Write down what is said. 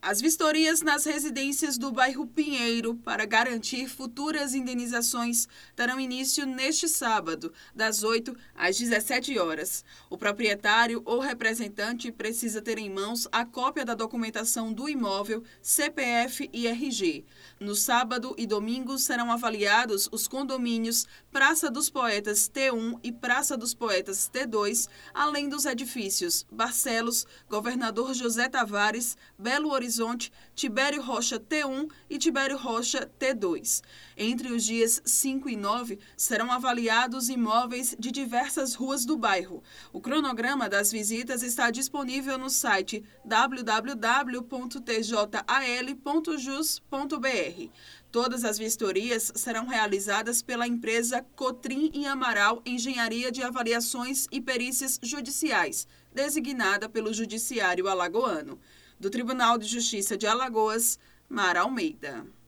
As vistorias nas residências do bairro Pinheiro para garantir futuras indenizações terão início neste sábado, das 8 às 17 horas. O proprietário ou representante precisa ter em mãos a cópia da documentação do imóvel, CPF e RG. No sábado e domingo serão avaliados os condomínios Praça dos Poetas T1 e Praça dos Poetas T2, além dos edifícios Barcelos, Governador José Tavares, Belo Horizonte, Tibério Rocha T1 e Tibério Rocha T2. Entre os dias 5 e 9, serão avaliados imóveis de diversas ruas do bairro. O cronograma das visitas está disponível no site www.tjal.jus.br. Todas as vistorias serão realizadas pela empresa Cotrim e Amaral Engenharia de Avaliações e Perícias Judiciais, designada pelo Judiciário Alagoano. Do Tribunal de Justiça de Alagoas, Mara Almeida.